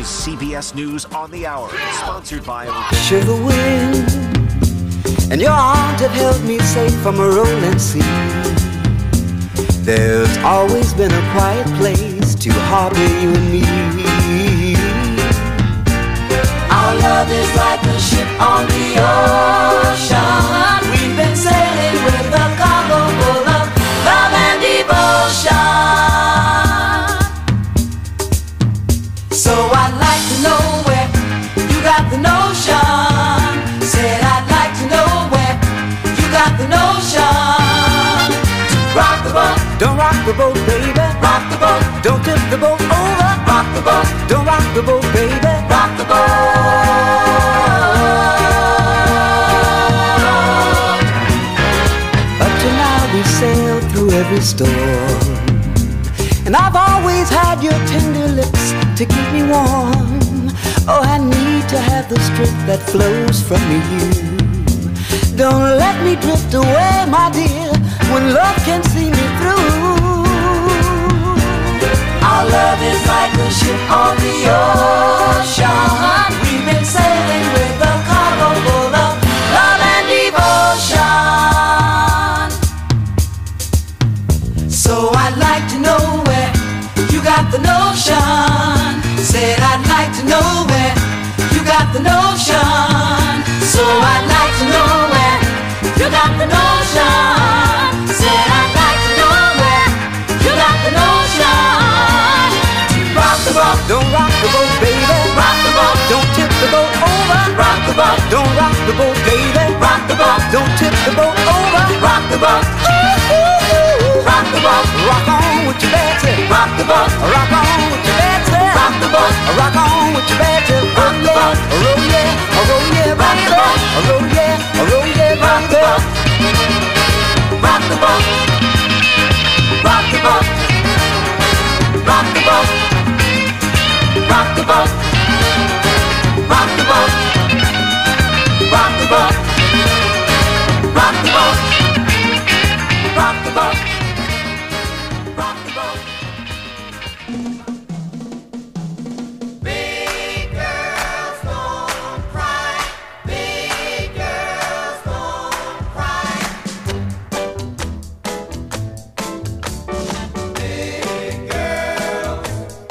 is CBS News on the Hour, sponsored by Sugar wind, and your arms have held me safe from a rolling sea. There's always been a quiet place to harbor you and me. Our love is like a ship on the ocean. We've been sailing with a cargo full of love and devotion. So I'd like to know where you got the notion. Said I'd like to know where you got the notion. To rock the boat, don't rock the boat, baby. Rock the boat, don't tip the boat over. Rock the boat, don't rock the boat, baby. Rock the boat. Up to now we sailed through every storm, and I've always had your tender lips to keep me warm. Oh, I need to have the strength that flows from you. Don't let me drift away, my dear, when love can see me through. Our love is like a ship on the ocean. We've been sailing with a cargo full of love and devotion. So I'd like to know where you got the notion. Said I'd like to know where you got the notion. So I'd like to know where you got the notion. Said I'd like to know where you got the notion. Rock the boat, don't rock the boat, baby. Rock the boat, don't tip the boat over. Rock the boat, don't rock the boat, baby. Rock the boat, don't tip the boat over. Rock the boat, ooh, ooh, ooh. Rock the boat, rock on with your Betsy. Rock the boat, rock on with your Betsy. Rock the boat, rock on with your Betsy. Rock the boat, roll yeah, roll yeah, rock the boat, roll yeah, roll yeah, rock the boat. Rock the boat, rock the boat, rock the boat, rock the boat, rock the boat, rock the boat, rock the boat, rock the boat, rock the boat. Big girls don't cry. Big girls don't cry. Big girls,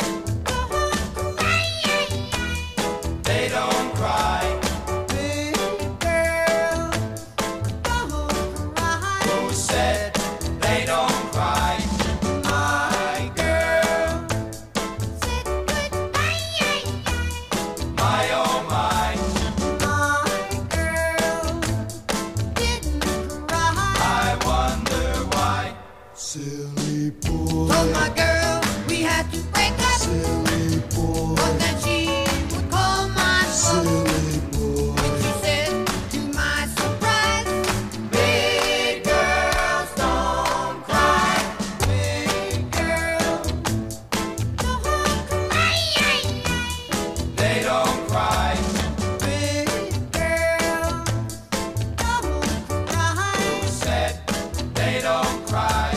they don't cry. Big girls don't cry. Who said they don't cry? My girl said goodbye. My oh my. My girl didn't cry. I wonder why. Silly boy. Told my girl we had to break up. Silly boy. But then she would call my phone. Silly boy. And she said, to my surprise, big girls don't cry. Big girls don't cry. They don't cry. Big girls don't cry. Who said they don't cry?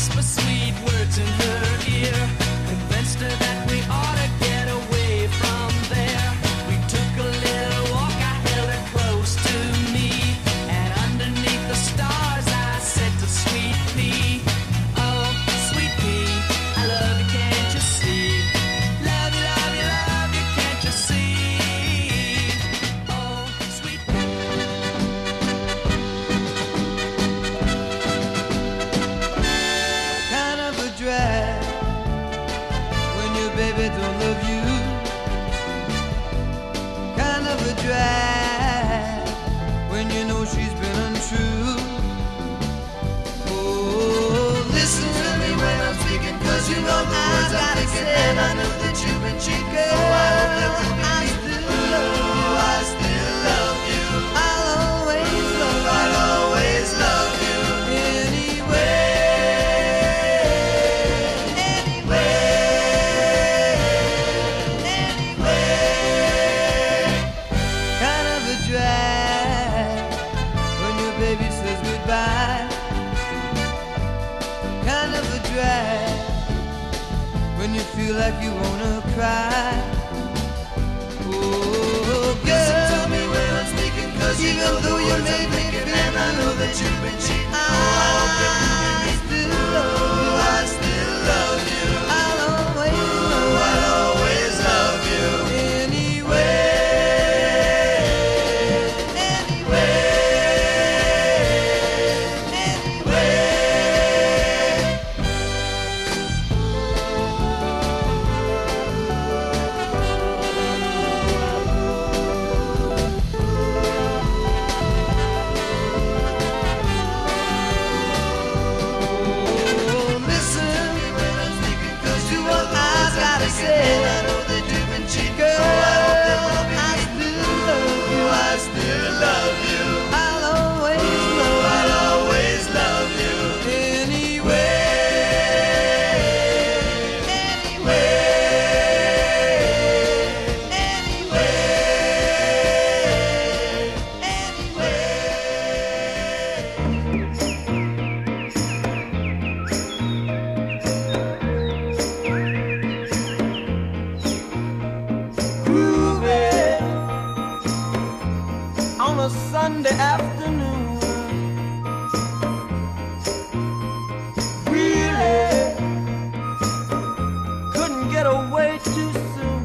whisper sweet words in her ear, convinced her that we ought to get away from there. We took a little walk, I held her close to me, and underneath the stars I said to Sweet Pea, oh, Sweet Pea, I love you, can't you see? Love you, love you, love you, can't you see? Oh, Sweet Pea. Kind of a drag when your baby don't love you. Kind of a drag when you know she's been untrue. Oh, listen to me when I'm speaking, 'cause you know the words I'm thinking, and I know that you've been cheating. Oh, I hope that will be me. Oh, I still love you. I'll always love you. I'll always love you. Anyway. Kind of a drag when your baby says goodbye. Kind of a drag when you feel like you wanna cry. Oh, girl, listen to me when I'm speaking, 'cause even though you may be thinking, and I know that you've been cheating, oh, I hope that you still love you. I still love you. I'll always love you. I'll always love you. Anyway. Sunday afternoon, really couldn't get away too soon.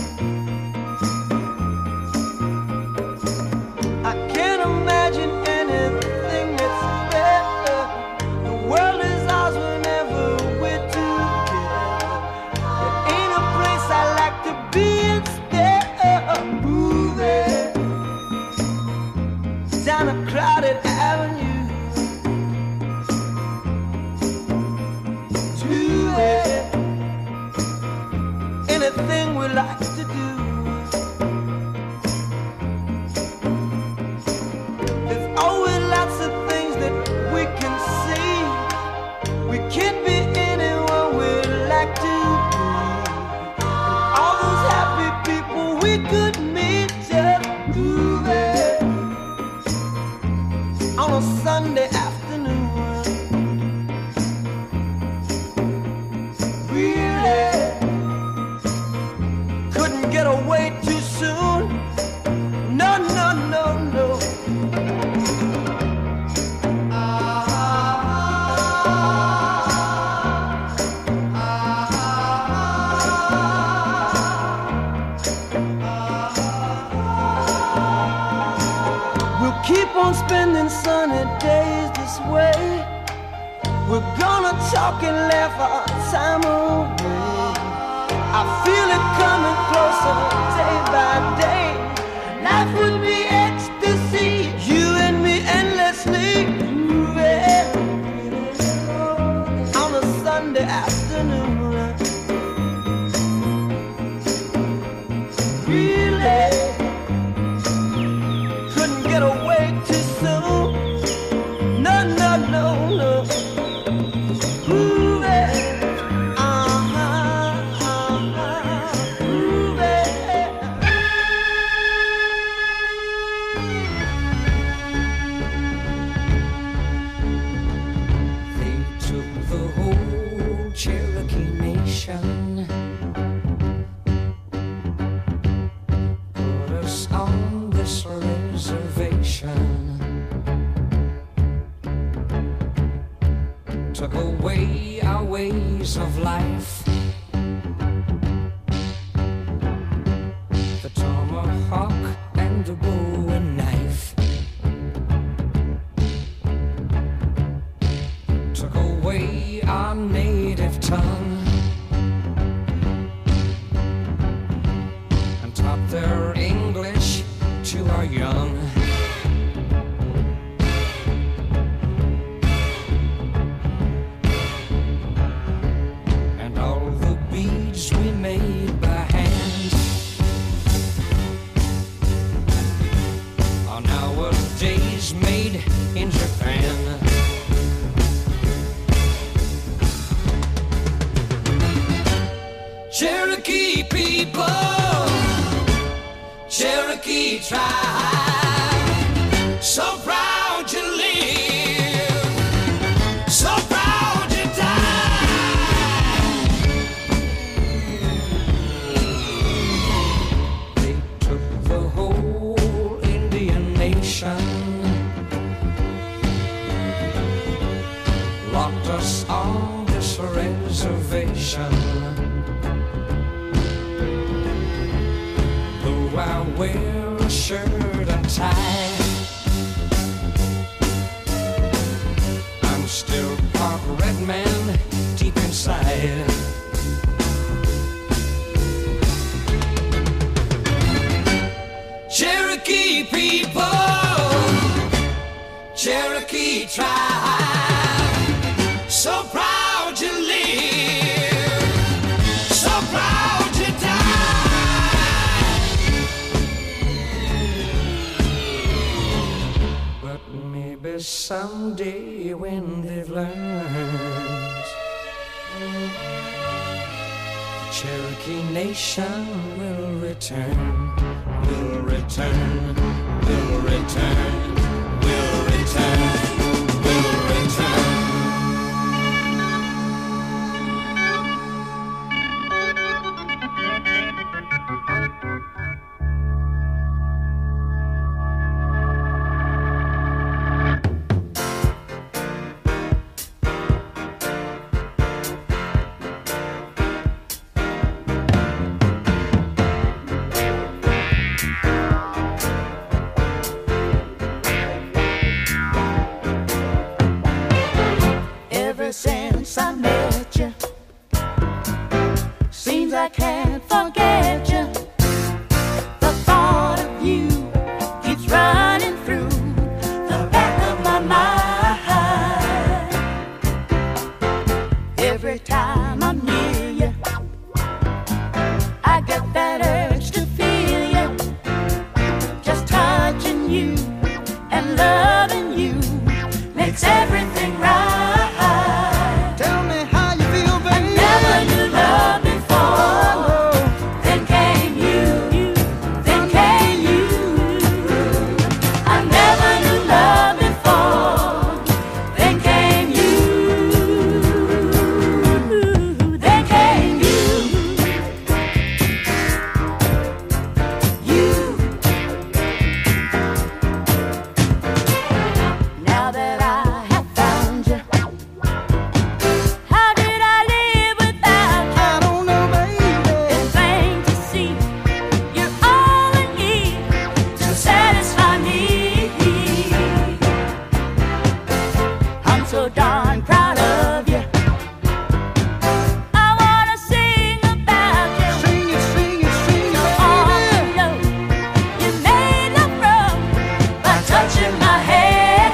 I can't imagine anything that's better. The world is ours whenever we're together. There ain't a place I like to be instead of moving down a crowded avenue to it. Anything we like to do. There's always lots of things that we can see. We can't be anyone we like to be. And all those happy people we could meet just moving on a Sunday afternoon. Really couldn't get away too soon. No, no, no, no. We'll keep on spending sunny days this way. We're gonna talk and laugh our time away. I feel it coming closer day by day. Life would be ecstasy, you and me endlessly moving on a Sunday afternoon. Really couldn't get away too soon. No, no, no, no. took away our ways of life. The tomahawk and the bowie knife took away our native tongue and taught their English to our young. And all the beads we made by hand are nowadays made in Japan. Cherokee people, Cherokee tribe, so proud to live, so proud to die. They took the whole Indian nation, locked us on this reservation. I wear a shirt and tie, I'm still part red man deep inside. Cherokee people, Cherokee tribe, so proud to live, so proud to die. Maybe someday when they've learned, the Cherokee nation will return, will return, will return, will return, will return. Since I met you, seems I can't forget you. The thought of you keeps running through the back of my mind. Every time I'm near you, I get that urge to feel you. Just touching you and loving you makes everything right. So darn proud of you. I wanna sing about you. Sing it, sing it, sing it, All baby. you know, you made love wrong by touching my hand.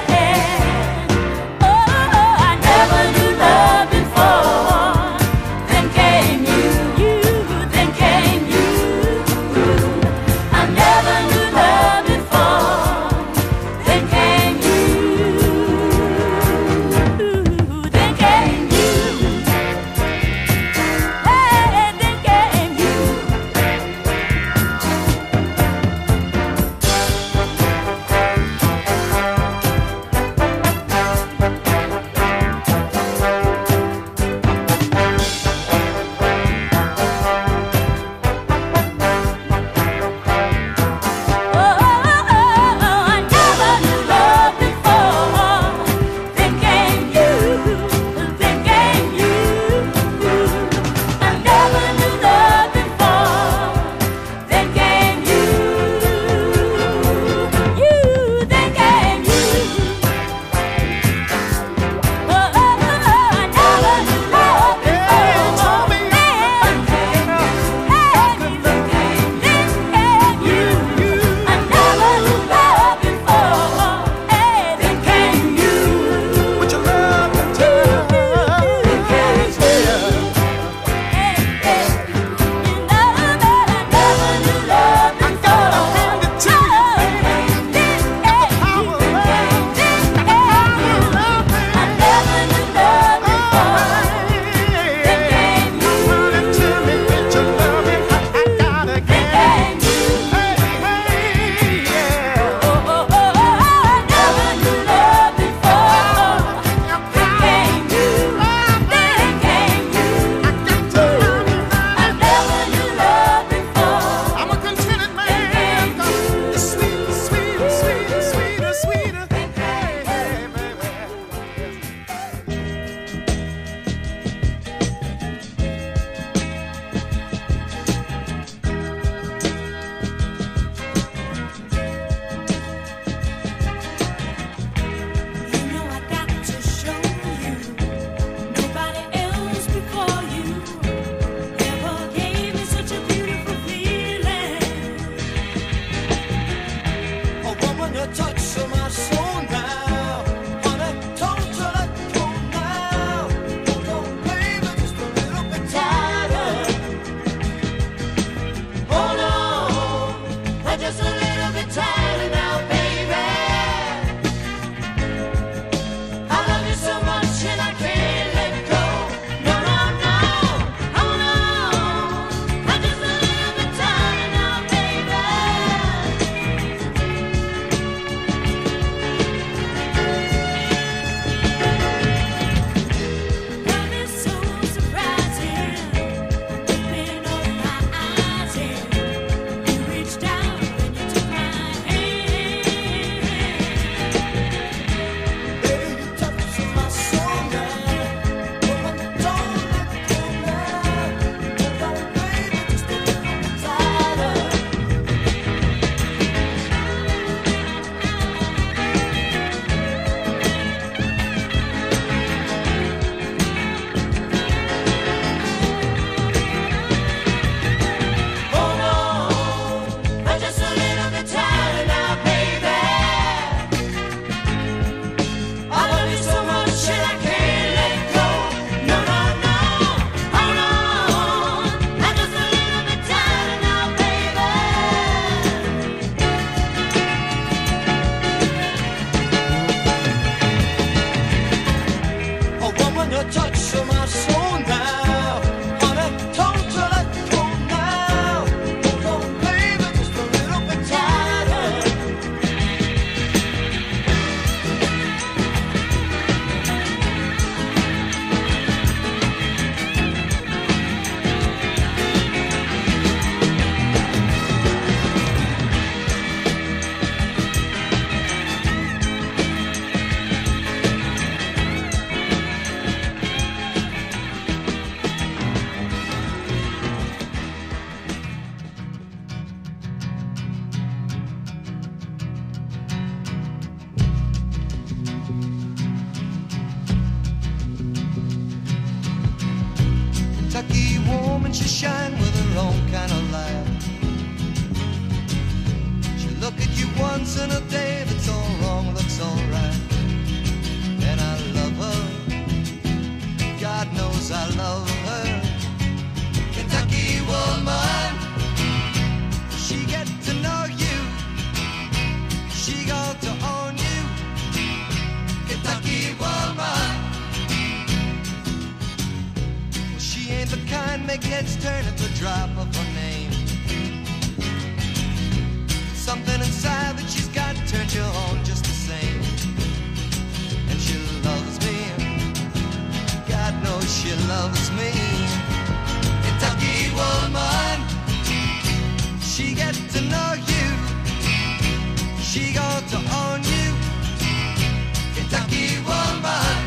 Oh, I never knew love before. Then came you, then came you. I never knew love before. Then came you. woman, she shine with her own kind of light. She look at you once in a day, that's all wrong, looks all right. And I love her, God knows I love her. Kentucky woman, she get to know you, she got to own you. Kentucky woman, well, she ain't the kind make heads turn at the drop of her name. Something inside that she's got turns you on just the same. And she loves me, God knows she loves me. Kentucky woman, she get to know you, she got to own you. Kentucky woman,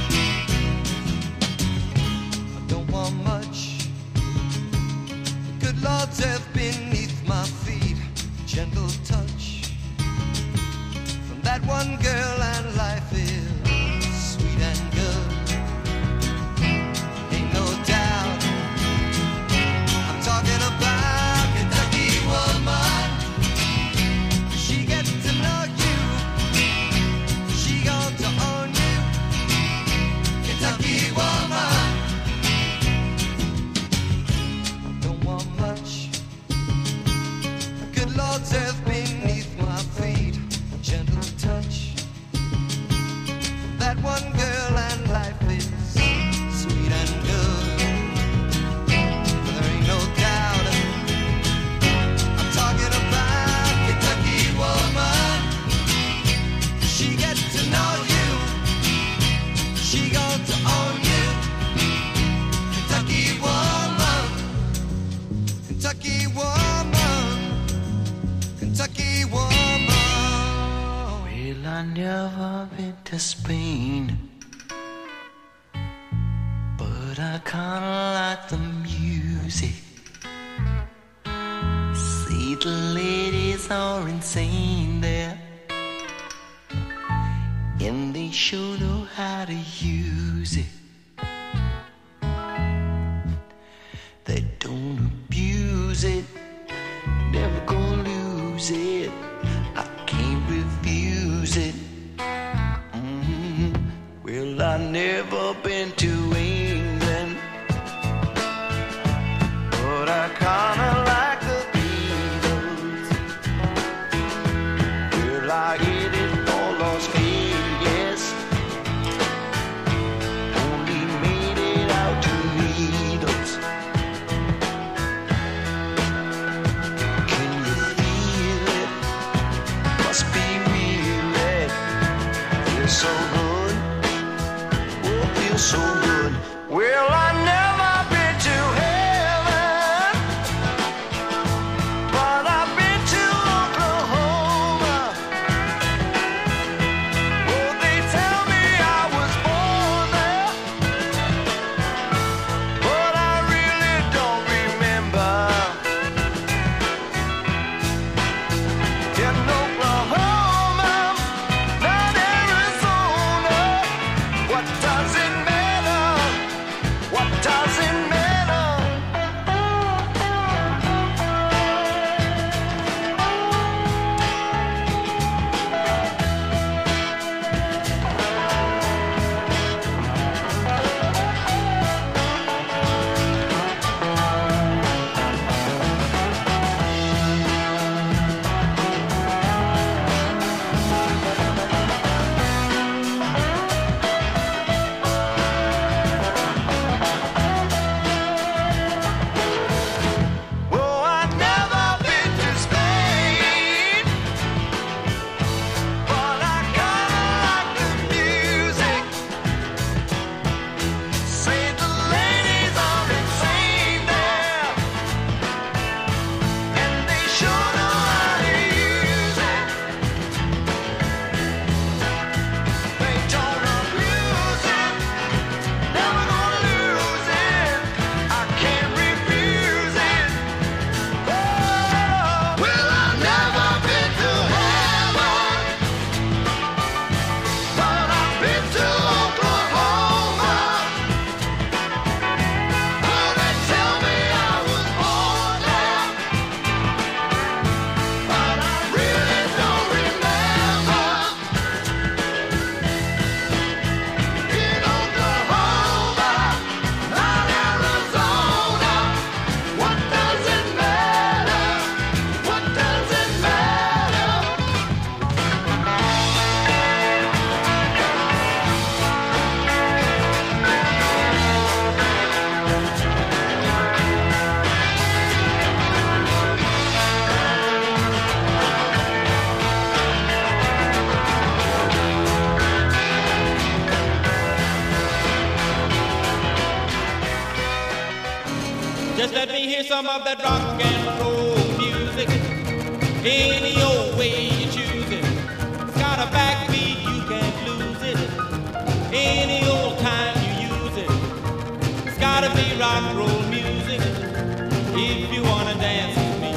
I don't want much. The good Lord's earth beneath my feet, gentle touch from that one girl, and life is sweet and good. Ain't no doubt I'm talking about Kentucky woman. She gets to know you, she got to own you. Kentucky woman, don't want much. The good Lord's earth beneath my feet, gentle touch from that one girl, and life is sweet and good. There ain't no doubt I'm talking about Kentucky woman. She gets to know you, she got to own you. Kentucky woman, Kentucky woman, Kentucky woman. Well, I never been to Spain, but I kinda like the music. See, the ladies are insane there, and they sure know how to use it. They don't abuse it, never gonna lose it. I can't refuse it. Well, I never been to England, but I kinda like the Beatles. Well, I hit it for Las Vegas, only made it out to Needles. Can you feel it? Must be real. Feels so good, oh, feels so good. Well, I never been to heaven, but I've been to Oklahoma. Oh, they tell me I was born there, but I really don't remember. In Oklahoma, not Arizona. What does it matter? hear some of that rock and roll music. Any old way you choose it. It's got a backbeat, you can't lose it. Any old time you use it. It's gotta be rock and roll music. If you wanna dance with me.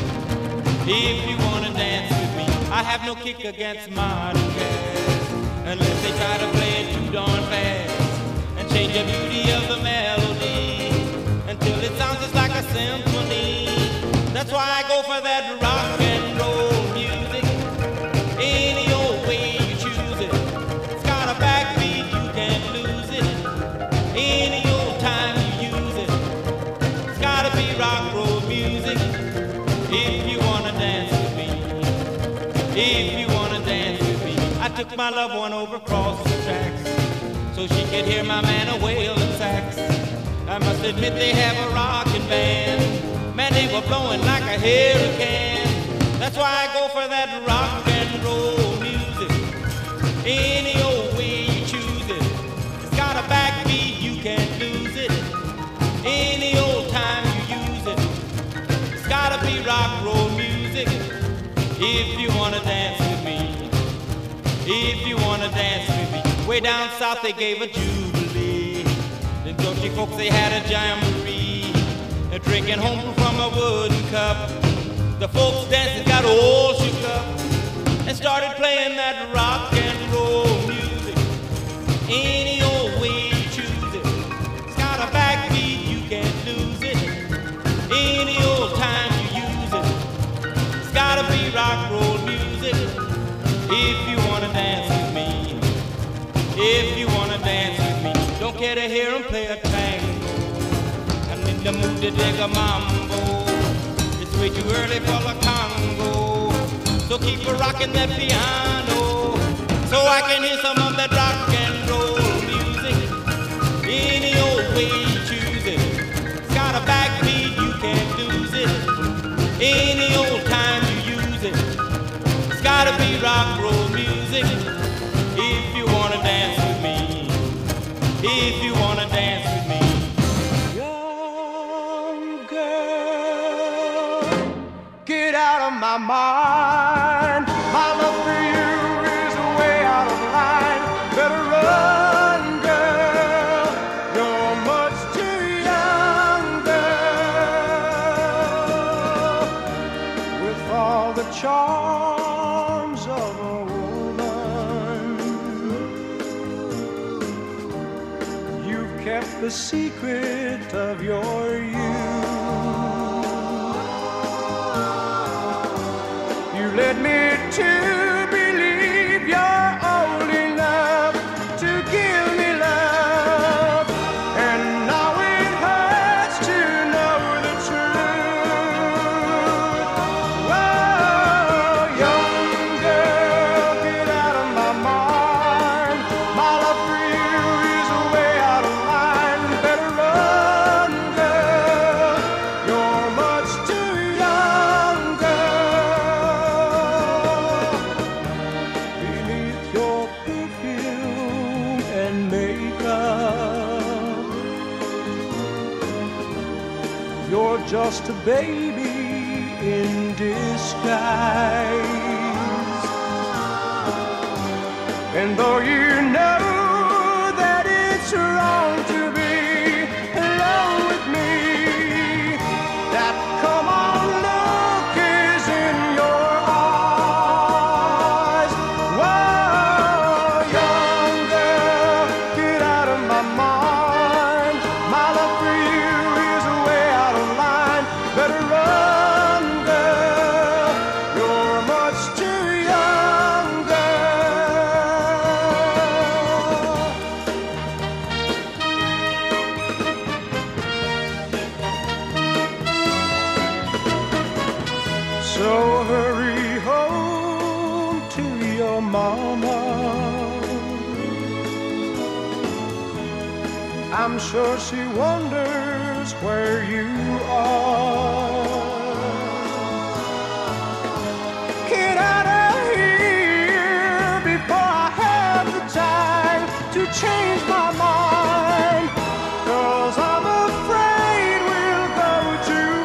If you wanna dance with me. I have no kick against modern jazz, unless they try to play it too darn fast and change the beauty of the melody until it sounds just like a symphony. That's why I go for that rock and roll music. Any old way you choose it. It's got a backbeat, you can't lose it. Any old time you use it. It's gotta be rock and roll music. If you wanna dance with me. If you wanna dance with me. I took my loved one over across the tracks so she could hear my man a wailing sax. I must admit they have a rockin' band. Man, they were blowing like a hurricane. That's why I go for that rock and roll music. Any old way you choose it. It's got a backbeat, you can't lose it. Any old time you use it. It's gotta be rock and roll music. If you wanna dance with me. If you wanna dance with me. Way down south they gave a jubilee. The Dutchy folks, they had a jamboree. They're drinking home from a wooden cup. The folks dancing got all shook up and started playing that rock and roll music. Any old way you choose it. It's got a backbeat, you can't lose it. Any old time you use it. It's gotta be rock and roll music. If you wanna dance with me. If you wanna dance with me. Don't care to hear 'em play a tango. I'm in the mood to dig a mambo. It's way too early for the Congo. So keep a rocking that piano so I can hear some of that rock and roll music. Any old way you choose it. It's got a backbeat, you can't lose it. Any old time you use it. It's gotta be rock and roll music. If you wanna dance with me. If you wanna dance with me. Young girl, get out of my mind. My love for you is way out of line. Better run, girl. You're much too young, girl. With all the charms of a woman, you've kept the secret of your youth. You led me to believe you're old enough to give me love, and now it hurts to know the truth. Whoa, young girl, get out of my mind. My love for you is way out of line. Better run, girl. You're much too young, girl. Beneath your perfume and makeup, you're just a baby in disguise. And though you know that it's wrong to be alone with me, that come on look is in your eyes. Whoa, young girl, get out of my mind. My love for you is way out of line. Better run, girl. You're much too young, girl. So hurry home to your mama. I'm sure she wonders where you are. Get out of here before I have the time to change my mind, 'cause I'm afraid we'll go too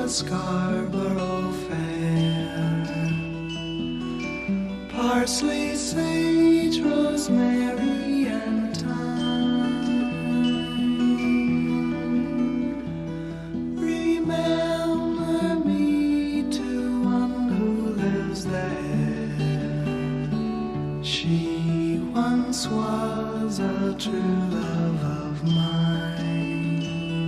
to Scarborough Fair. Parsley, sage, rosemary, and thyme. Remember me to one who lives there. She once was a true love of mine.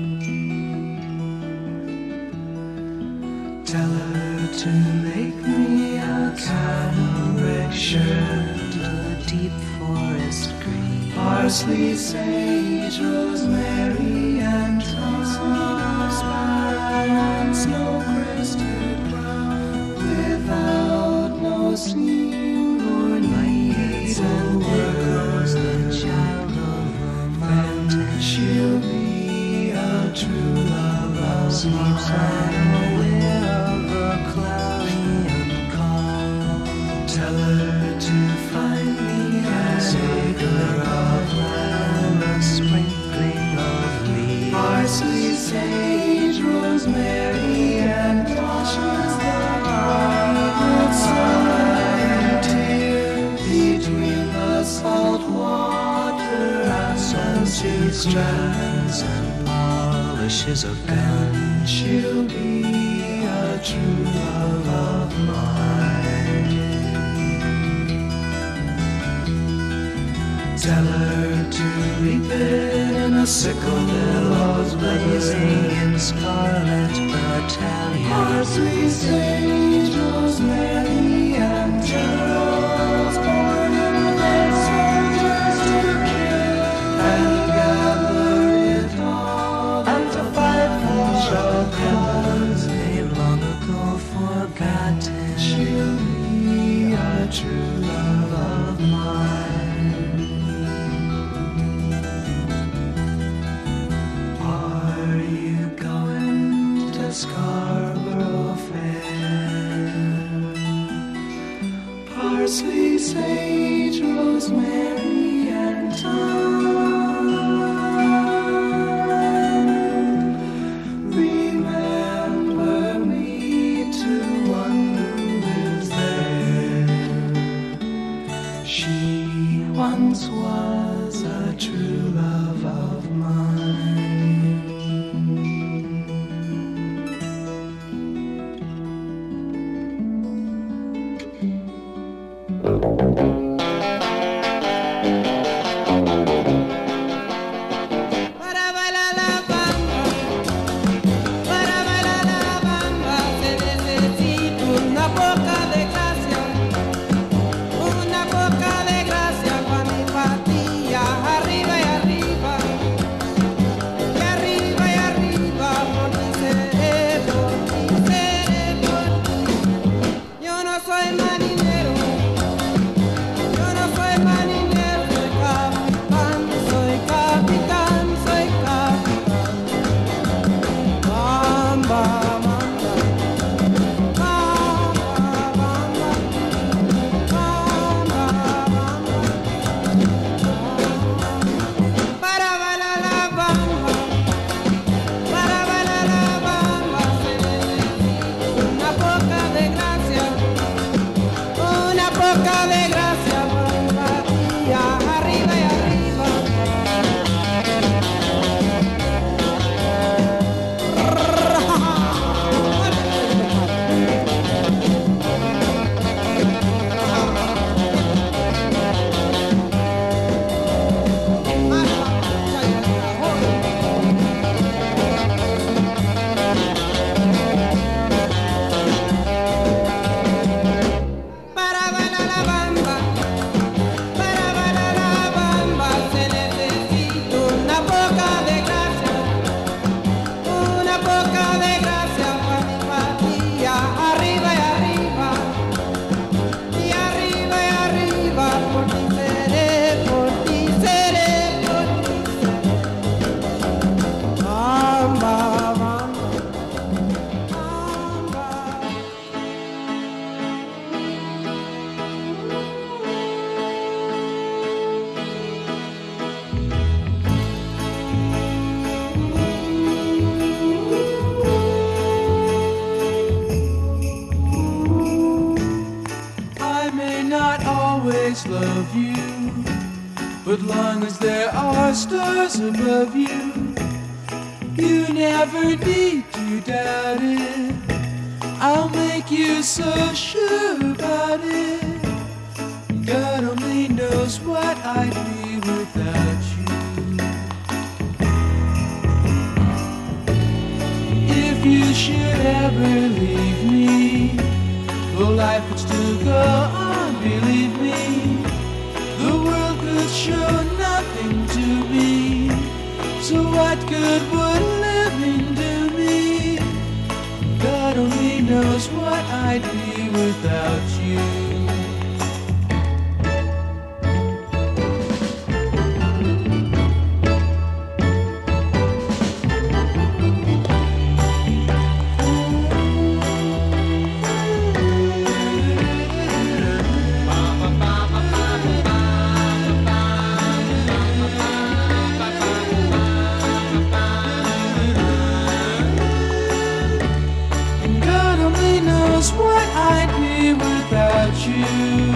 Tell her to make me a cambric shirt, a deep forest green. Parsley, sage, rosemary, and thyme. Sparrow, snow-crested brown, without no seam or need. And there goes the child of the mountain. She'll be a true love of mine. Tell her to find me a acre of land, a sprinkling of leaves. Parsley, sage, rosemary, and washes the bright sunlight here between the salt water and she strands and polishes a gun. She'll be a true love of mine. Tell her to reap it in a sickle, billows blazing in scarlet battalion. Parsley, sage, rosemary, and geraniums, born in the soldiers to kill and gather it all and to fight for a cause they've long ago forgotten. She'll be a true love of mine. Scarborough Fair. Parsley, sage, rosemary, and thyme. Remember me to one who lives there. She once was a true love of mine. Bamba. always love you. But long as there are stars above you, you never need to doubt it. I'll make you so sure about it. God only knows what I'd be without you. If you should ever leave me, well, life would still go on, believe me. The world could show nothing to me. So what good would living do me? God only knows what I'd be without you. What I'd be without you.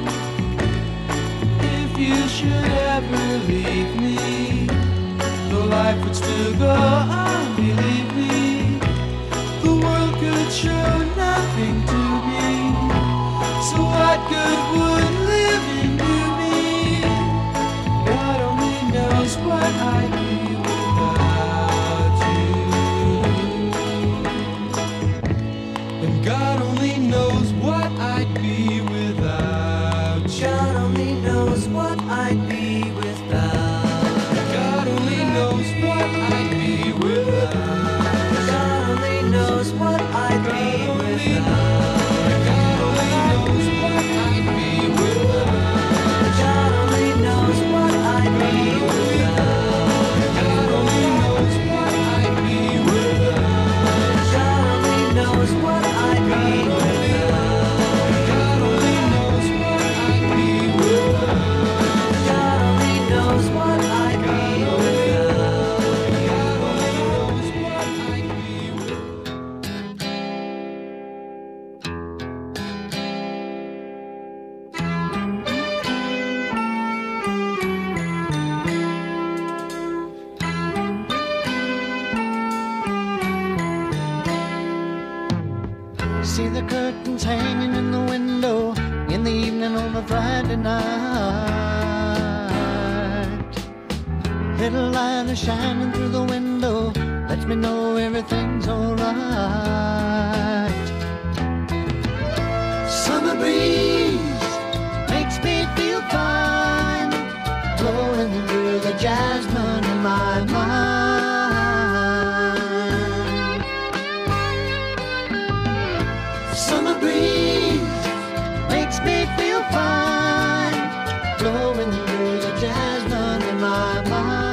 If you should ever leave me, the life would still go on, believe me. The world could show nothing to me. So what good would living do me? God only knows what I'd be without you. And God only knows what I'd be without you. God only knows what I'd be without. God only knows what I'd be without. God only knows what I'd be without. God only knows what I'd be without. God only knows what I'd be without. God only knows what I'd be without. God only knows what I'd be without. God only knows what I'd be without. God only knows what I'd be without. God only knows what I'd be without. See the curtains hanging in the window in the evening on a Friday night. Little light is shining through the window, lets me know everything's alright. Summer breeze makes me feel fine, blowing through the jasmine in my mind. Summer breeze makes me feel fine, blowing through the jasmine in my mind.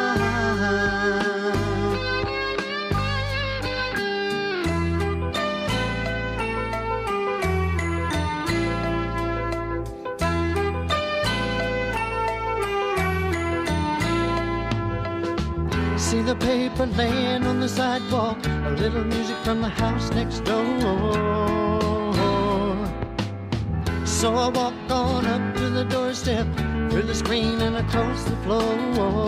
See the paper laying on the sidewalk, a little music from the house next door. So I walk on up to the doorstep, through the screen and across the floor.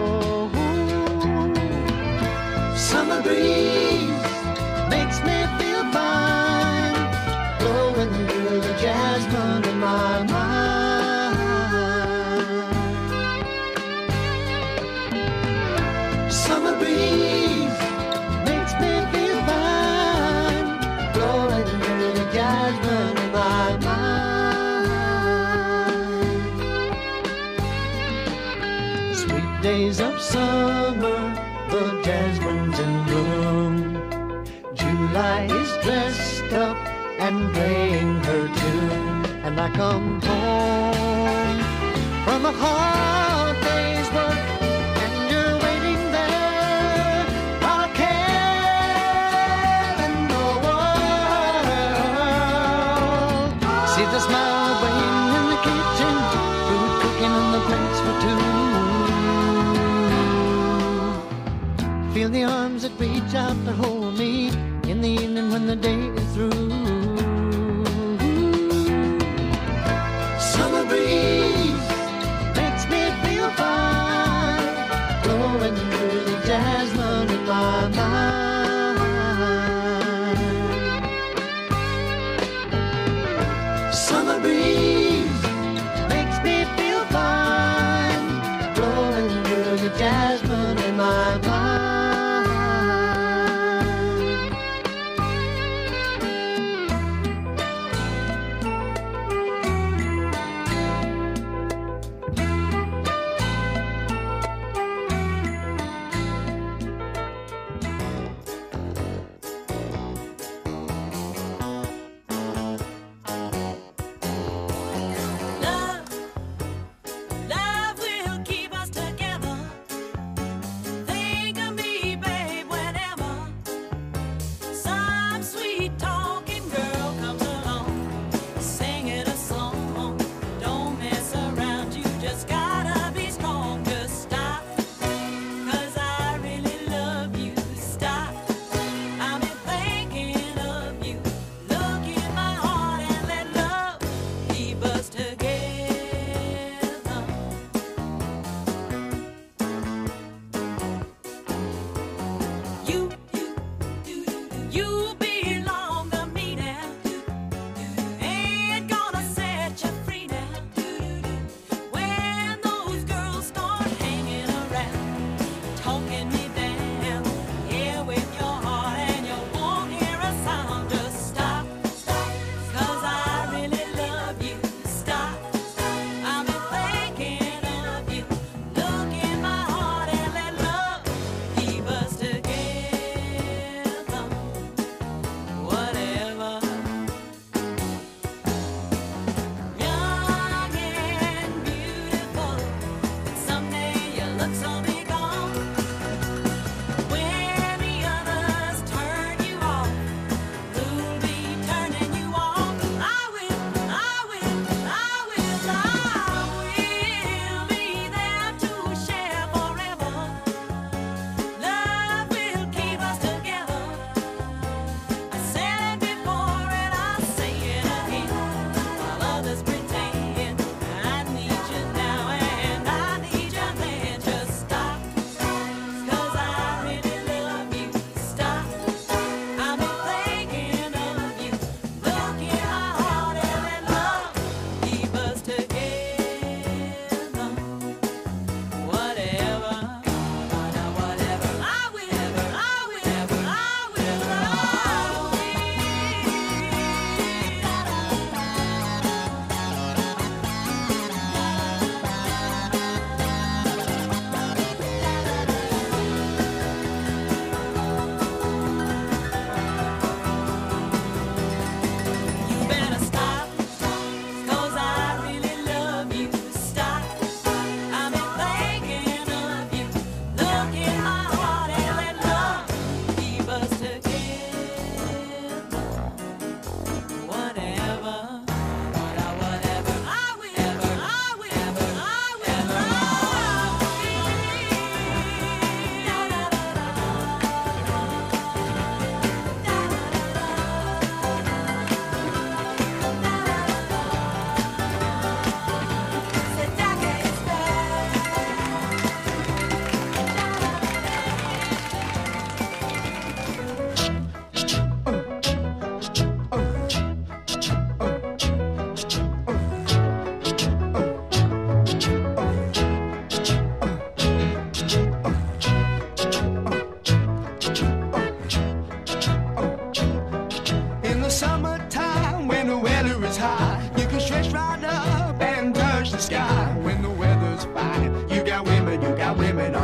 Summer breeze makes me feel fine, blowing through the jasmine in my mind. Summer breeze makes me feel fine, blowing through the jasmine in my mind. Sweet days of summer, the jasmine's in bloom. July is dressed up and playing her tune, and I come home from a hard day's work. The smile waiting in the kitchen, food cooking on the plates for two. Feel the arms that reach out to hold me in the evening when the day is through. Summer breeze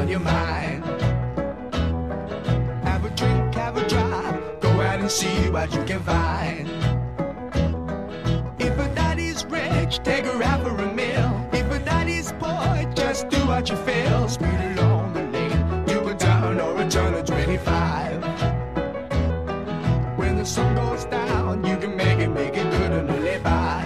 on your mind. Have a drink, have a drive, go out and see what you can find. If a daddy's rich, take her out for a meal. If a daddy's poor, just do what you feel. Speed along the lane, you can turn or return to 25. When the sun goes down, you can make it good and live by.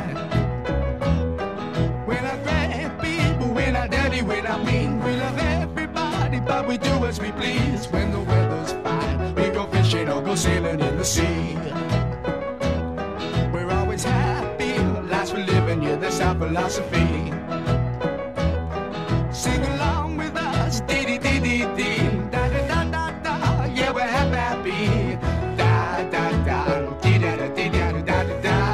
When I grab people, when I dirty, when I mean, we love everybody, but we do as we please. When the weather's fine, we go fishing or go sailing in the sea. We're always happy, life's for living, yeah, that's our philosophy. Sing along with us, dee dee dee dee dee, da da da da da, yeah, we're happy, da da da, dee da da dee da da da da da.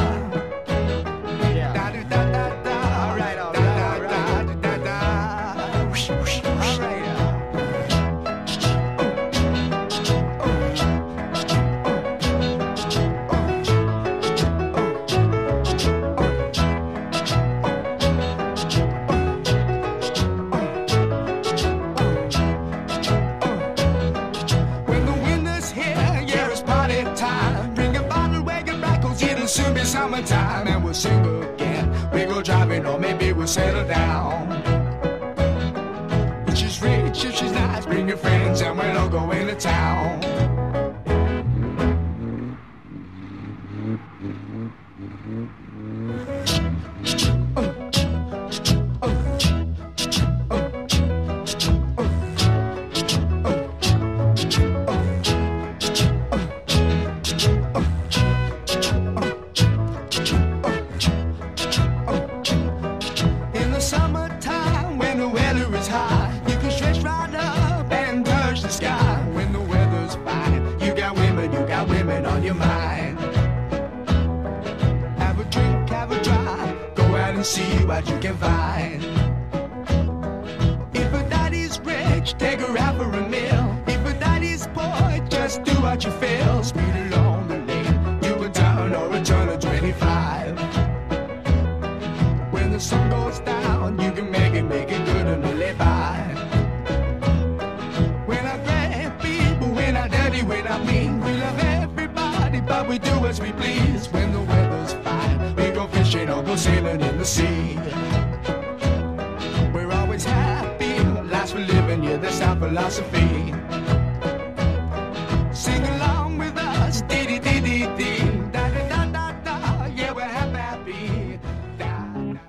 Soon be summertime and we'll sing again. We go driving or maybe we'll settle down. If she's rich, if she's nice, bring your friends and we'll all go into town. See what you can find. If a daddy's rich, take her out for a meal. If a daddy's poor, just do what you feel. Speed along the lane, you can turn or return to 25. When the sun goes down, you can make it good and live by. When I grab people, when I dirty, when I mean, we love everybody, but we do as we please. When the weather's fine, we go fishing or go sailing in the sea. We're always happy, life's for living, yeah, that's our philosophy. Sing along with us, dee dee dee dee dee, da da da da da, yeah, we're happy, da.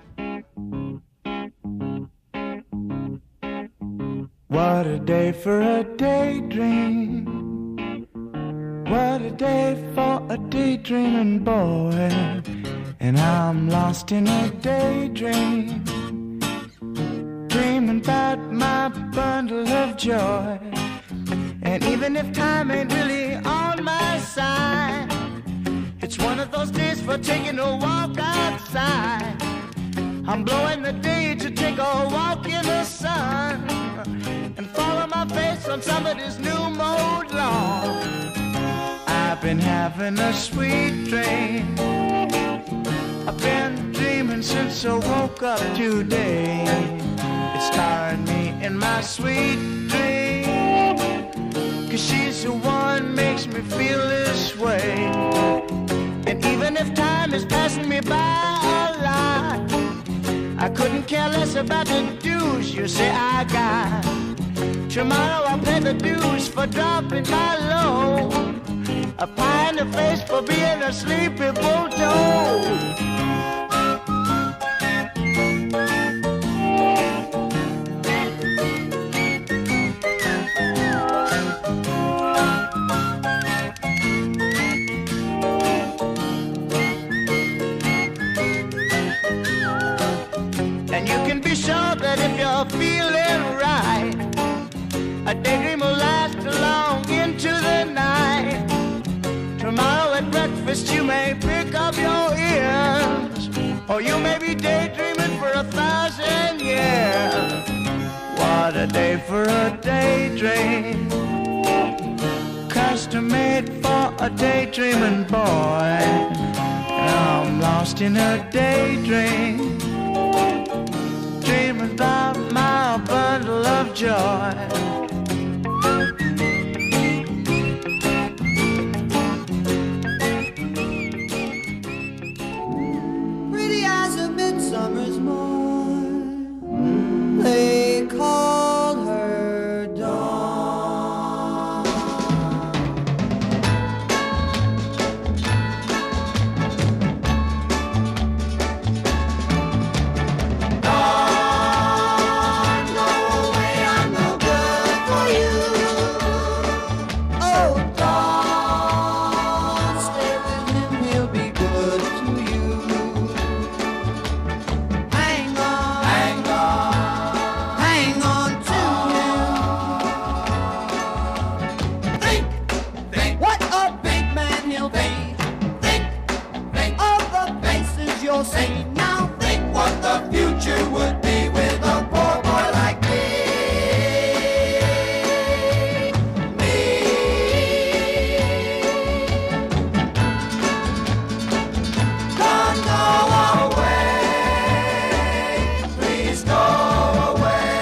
What a day for a daydream. What a day for a daydreaming boy. And I'm lost in a daydream, dreaming about my bundle of joy. And even if time ain't really on my side, it's one of those days for taking a walk outside. I'm blowing the day to take a walk in the sun and follow my face on somebody's new mode lawn. I've been having a sweet dream. I've been dreaming since I woke up today. It's starring me in my sweet dream, 'cause she's the one makes me feel this way. And even if time is passing me by a lot, I couldn't care less about the dues you say I got. Tomorrow I'll pay the dues for dropping my load, a pie in the face for being a sleepy bulldog. And you can be sure that if you're feeling right, a daydream will last along into the night. Tomorrow at breakfast you may pick up your ears, or you may be daydreaming for 1,000 years. What a day for a daydream, custom made for a daydreaming boy. And I'm lost in a daydream, dreaming about my bundle of of joy. Pretty as a midsummer's morn, they called her Dawn. Dawn, go away, I'm no good for you. Oh, Dawn, stay with him, he'll be good to you. Hang on, hang on to him. Think, what a big man he'll be. Think of the faces you'll see. Now think what the future would be with a poor boy like me. Don't go away, please go away.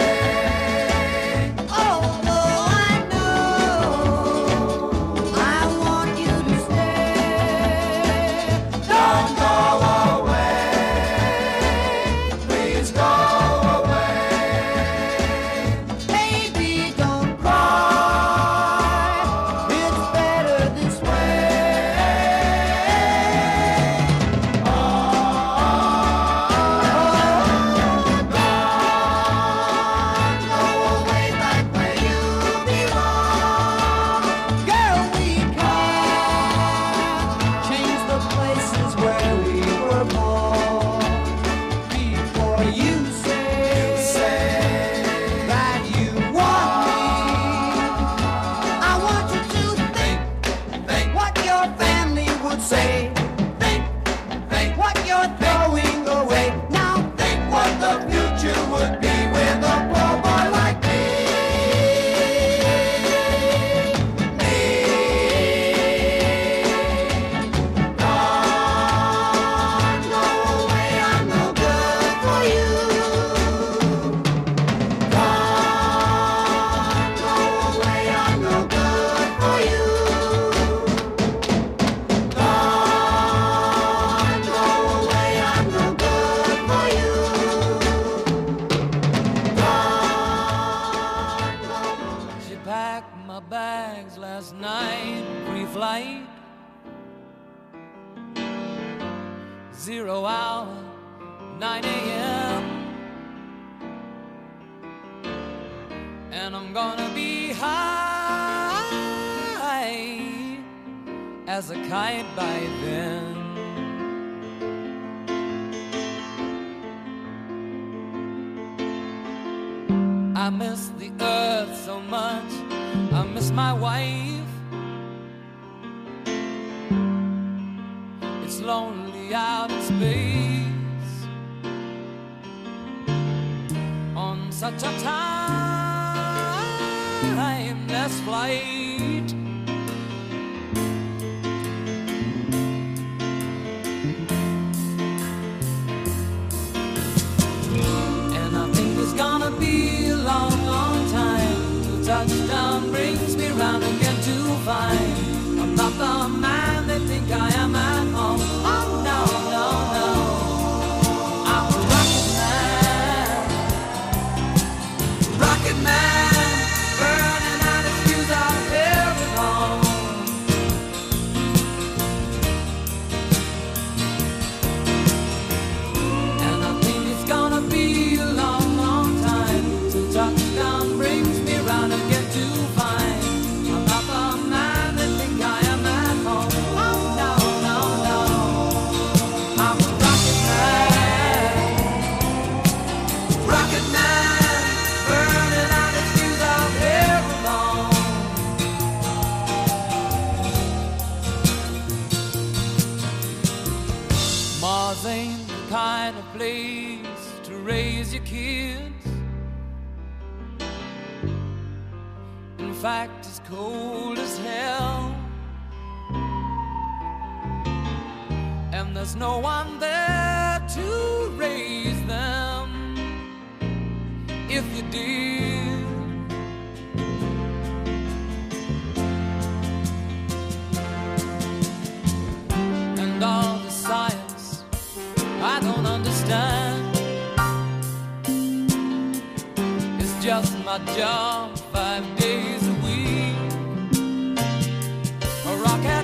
Although I know I want you to stay. Don't go away, please go away. Baby, don't cry, it's better this way. Go away back where you belong. Girl, we can't change the places where we were born. Before you say that you want me, I want you to think what your family would say. Think what you're throwing away. Now think what the future would be with a poor boy like me. Don't go away, I'm no good for you. Don't go away, I'm no good for you. Don't go away, I'm no good for you. She packed my bags last night, pre-flight. 0 hour, 9 a.m. And I'm gonna be high as a kite by then. I miss the earth so much. I miss my wife. It's lonely out in space on such a timeless flight. And I think it's gonna be a long, long time till touchdown brings me round again to find I'm not the man they think I am at home. Oh no, no, no, I'm a rocket man, burning out his fuse out here alone. And I think it's gonna be a long, long time till touchdown brings me round again to find I'm not the man they think I am at home. Oh no, no, no, I'm a rocket man, burning out his fuse out here alone. Mars ain't the kind of place to raise your kids. In fact, it's cold as hell. And there's no one there to raise them. If you did, and all the science I don't understand. It's just my job 5 days a week. A rocket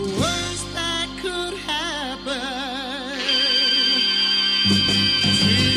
Dream